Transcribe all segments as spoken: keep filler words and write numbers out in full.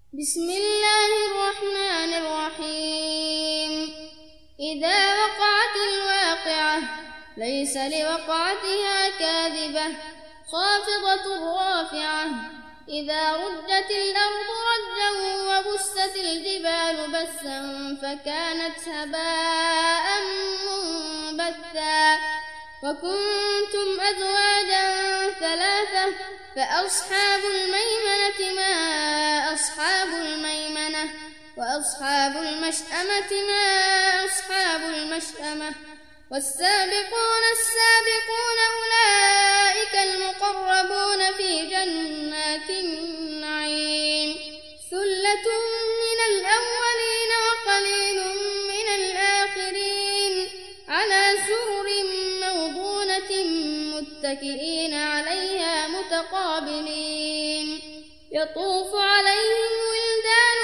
بسم الله الرحمن الرحيم. إذا وقعت الواقعة ليس لوقعتها كاذبة خافضة رافعة. إذا رجت الأرض رجا وبست الجبال بسا فكانت هباء منبثا. وكنتم أزواجا ثلاثة فأصحاب الميمنة ما أصحاب الميمنة وأصحاب المشأمة ما أصحاب المشأمة. والسابقون السابقون أولئك المقربون في جنات النعيم. ثلة من الأولين وقليل من الآخرين على سرر موضونة متكئين عليها متقابلين. يطوف عليهم ولدان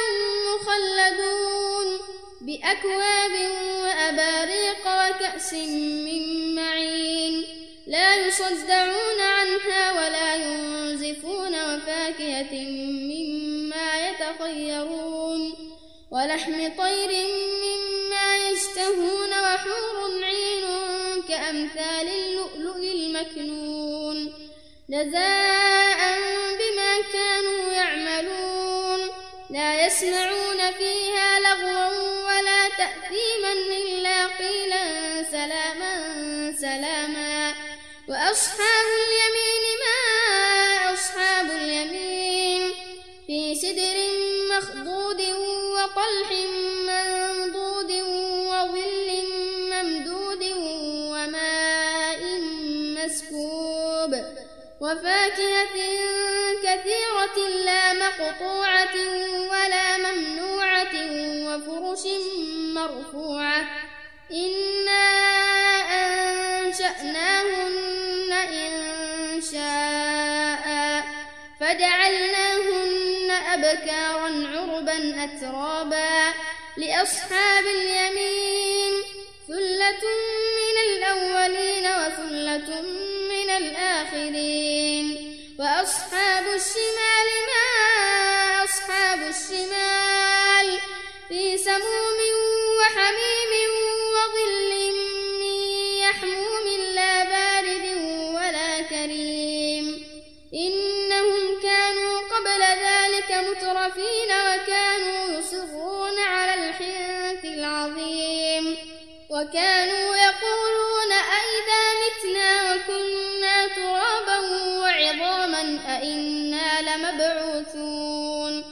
مخلدون بأكواب وأباريق وكأس من معين لا يصدعون عنها ولا ينزفون. وفاكهة مما يتخيرون ولحم طير مما يشتهون. وحور عين كأمثال اللؤلؤ المكنون جزاء بما كانوا يعملون. لا يسمعون فيها لغوا ولا تأثيما إلا قيلا سلاما سلاما. وأصحاب اليمين ما أصحاب اليمين في سدر مخضود وطلح منضود وظل ممدود وماء مسكوب. وفاكهة كثيرة لا مقطوعة ولا ممنوعة وفرش مرفوعة. إنا أنشأناهن إنشاء فجعلناهن أبكارا عربا أترابا. لأصحاب اليمين ثلة من الأولين وثلة من الآخرين. وأصحاب الشمال ما أصحاب الشمال في سموم وحميم وظل من يحموم لا بارد ولا كريم. إنهم كانوا قبل ذلك مترفين وكانوا يصرون على الحنث العظيم. وكانوا يقولون أئذا متنا وكنا ترابا وعظاما أئنا لمبعوثون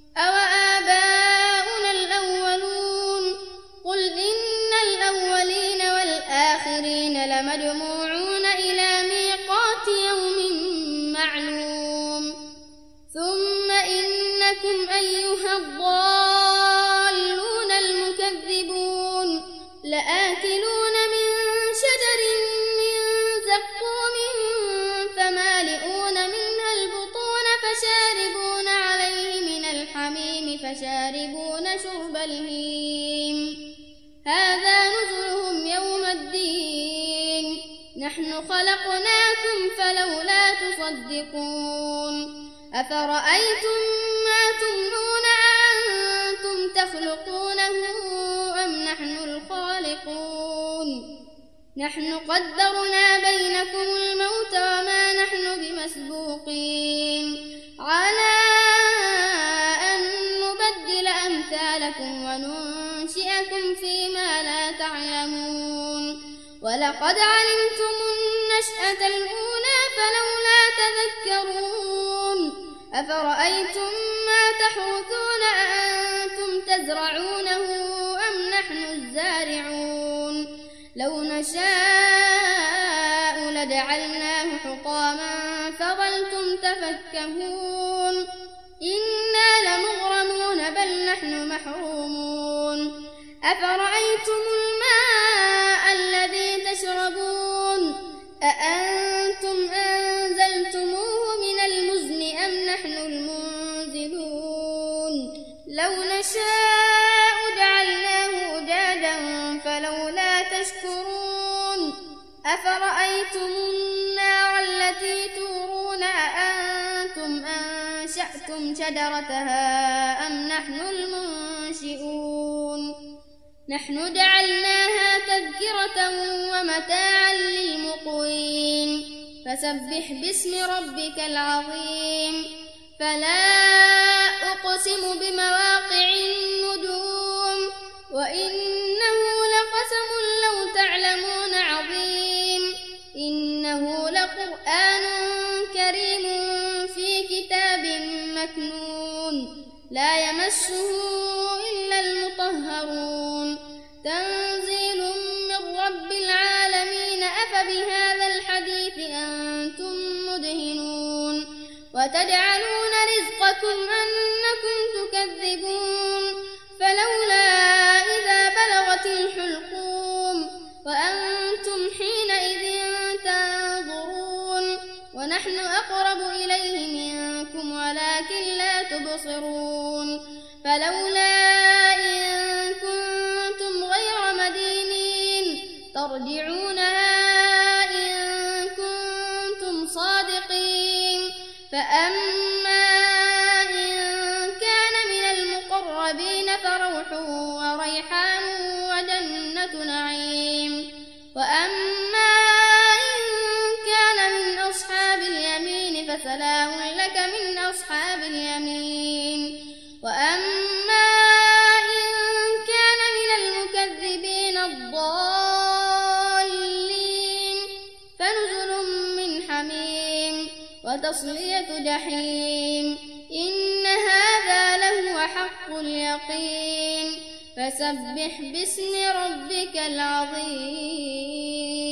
أوآباؤنا الأولون. قل إن الأولين والآخرين لمجموعون إلى ميقات يوم معلوم. ثم إنكم أيها الضالون المكذبون لآكلون من شجر من زقوم فمالئون منها البطون فشاربون عليه من الحميم فشاربون شرب الهيم. هذا نزلهم يوم الدين. نحن خلقناكم فلولا تصدقون. أفرأيتم ما تمنون أأنتم تخلقونه أم نحن الخالقون؟ نحن قدرنا بينكم الموت وما نحن بمسبوقين على أن نبدل أمثالكم وننشئكم فيما لا تعلمون. ولقد علمتم النشأة الأولى فلولا تذكرون. أفرأيتم ما تحرثون أأنتم تزرعونه أم نحن الزارعون؟ لو نشاء لجعلناه حطاما فظلتم تفكهون. إنا لمغرمون بل نحن محرومون. أفرأيتم الماء الذي تشربون أأنتم أنزلتموه من المزن أم نحن المنزلون؟ لو نشاء جعلناه أجاجا فلولا تشكرون. أفرأيتم النار التي تورون أأنتم أنشأتم أنشأتم شجرتها أم نحن المنشئون نحن جعلناها تذكرة ومتاعا للمقوين فسبح باسم ربك العظيم فلا أقسم بمواقع النجوم وإنه لقسم لو تعلمون عظيم إنه لقرآن كريم في كتاب مكنون لا يمسه إلا المطهرون تنزيل من رب العالمين أفبهذا الحديث أنتم مدهنون وتجعلون رزقكم أنكم تكذبون فلولا إذا بلغت الحلقوم وأنتم حينئذ تنظرون ونحن أقرب إليه منكم ولكن لا تبصرون فلولا إن كنتم غير مدينين ترجعونها إن كنتم صادقين فأما إن كان من المقربين فروح وريحان وجنة نعيم وأما إن كان من أصحاب اليمين فسلام لك من أصحاب اليمين وأما إن كان من المكذبين الضالين فنزل من حميم وتصلية جحيم إن هذا لهو حق اليقين فسبح باسم ربك العظيم.